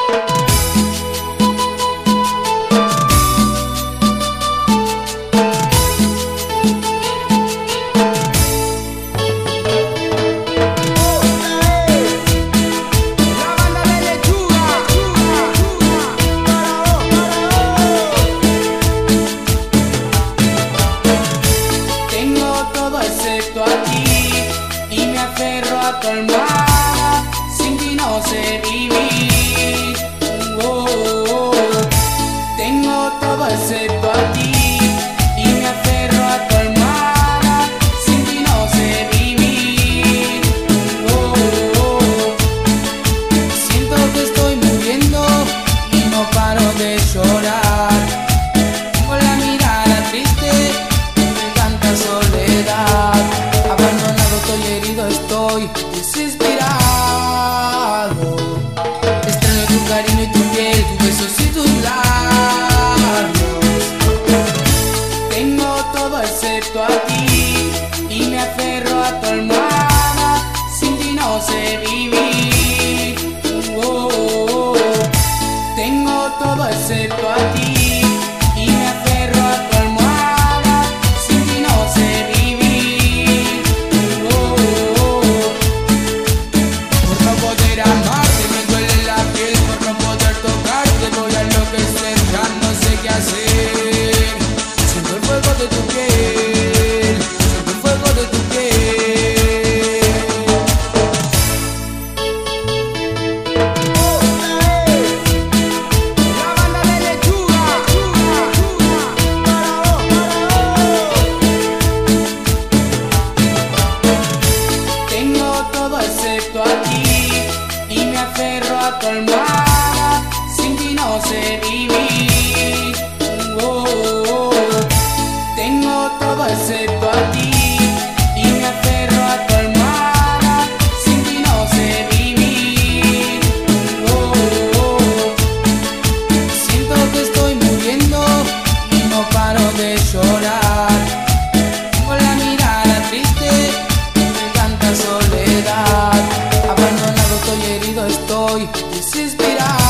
Tu almohada, sin ti no sé vivir. Tengo todo excepto a ti y me aferro a tu almohada, sin ti no sé vivir. Siento que estoy muriendo y no paro de llorar. Tengo la mirada triste de tanta soledad. Abandonado estoy, herido estoy, desesperado. Extraño tu cariño y tu piel, tus besos y tus labios. Tengo todo excepto a ti y me aferro a tu almohada, sin ti no sé vivir. Tengo todo excepto a ti y me aferro a tu almohada, sin ti no sé vivir. Por no poder amarte me duele la piel, por no poder tocarte voy a enloquecer, ya no sé qué hacer. Siento el fuego de tu piel, siento el fuego de tu piel. La banda de Lechuga, tengo todo excepto a ti y me aferro a tu almohada, sin ti no sé vivir. Tengo todo excepto a ti y me aferro a tu almohada, sin ti no sé vivir. Siento que estoy muriendo y no paro de llorar. Tengo la mirada triste de tanta soledad. Abandonado estoy, herido estoy, desesperado.